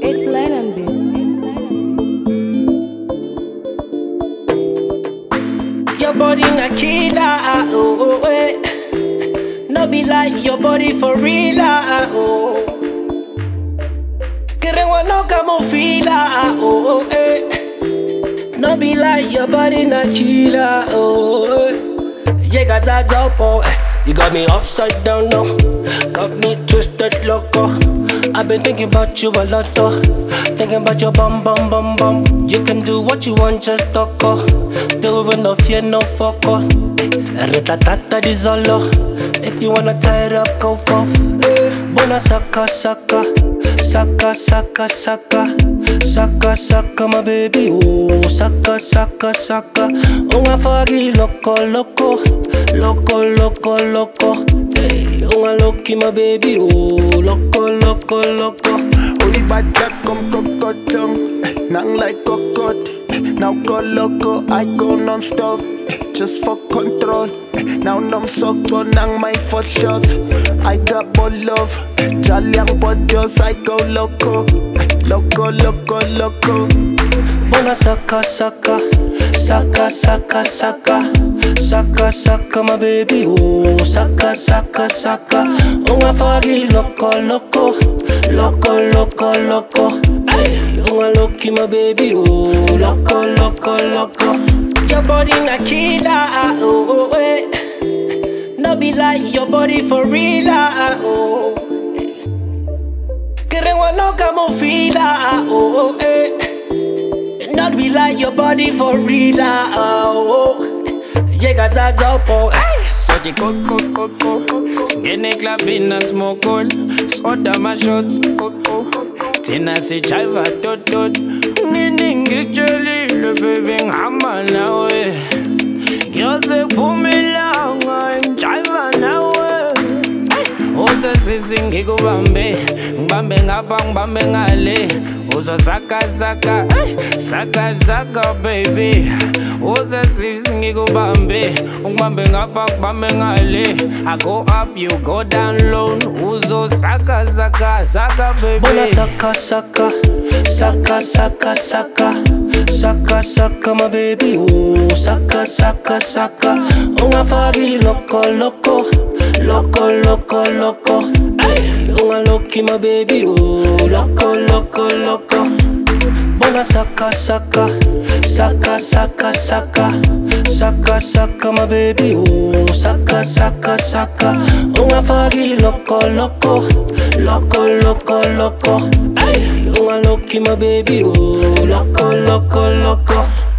It's Lennon beat. Your body na killer, oh, eh. No be like your body for real, oh. Queremos no camufla, oh, eh. No be like your body na killer, oh, eh. Llegas a dopo, you got me upside down now. Got me twisted loco. I've been thinking about you a lot, oh. Thinking about your bum bum bum bum. You can do what you want, just talk, oh. Do it with no fear, no fuck, oh. Retatata di solo. If you wanna tie it up, go forth. Bona saka saka, saka saka saka, saka saka my baby, oh. Saka saka saka. Unga fagi loco loco, loco loco loco. Hey, unga loki my baby, oh. Loco loco loco. Only bad jack come cocotong, nang like cocotte. Now go loco, I go non-stop, just for control. Now I'm so go nang my foot shots. I got more love, jalyang bodyos, I go loco, loco loco loco. Bona saka saka, saka saka saka, saka saka my baby, oh. Saka saka saka. Unga fagi loco loco, loco loco loco. Ay, unga loki my baby, oh. Loco loco loco. Your body na killer, oh, eh. No be like your body for real, oh. Queremos no camufla, oh, eh. Not be like your body for real, oh. Llegas a dopo, Soji coco coco, skinny club in a smoke all, soda my shots coco. Tina si chaiva tot tot, niningi jelly le baby hammer now eh. Girl say bumilanga, chaiva now eh. Oza sisingi kubambe, ngibambe ngapha ngibambe ngale. Oza saka saka, saka saka baby. Oza sisingi kubambe, ngibambe ngapha ngibambe ngale. I go up, you go down low. Uzo saka saka saka baby. bona saka saka, saka saka saka, saka saka my baby, oh. Saka saka saka. Unga fagi loco loco, loco loco loco. Ay, unga loki my baby, oh. Loco loco loco. Bona saka saka, saka saka saka, saka saka my baby, oh. Saka saka saka. Unga fagi loco loco, loco loco loco. Ay, unga loki my baby, oh. Loco loco loco.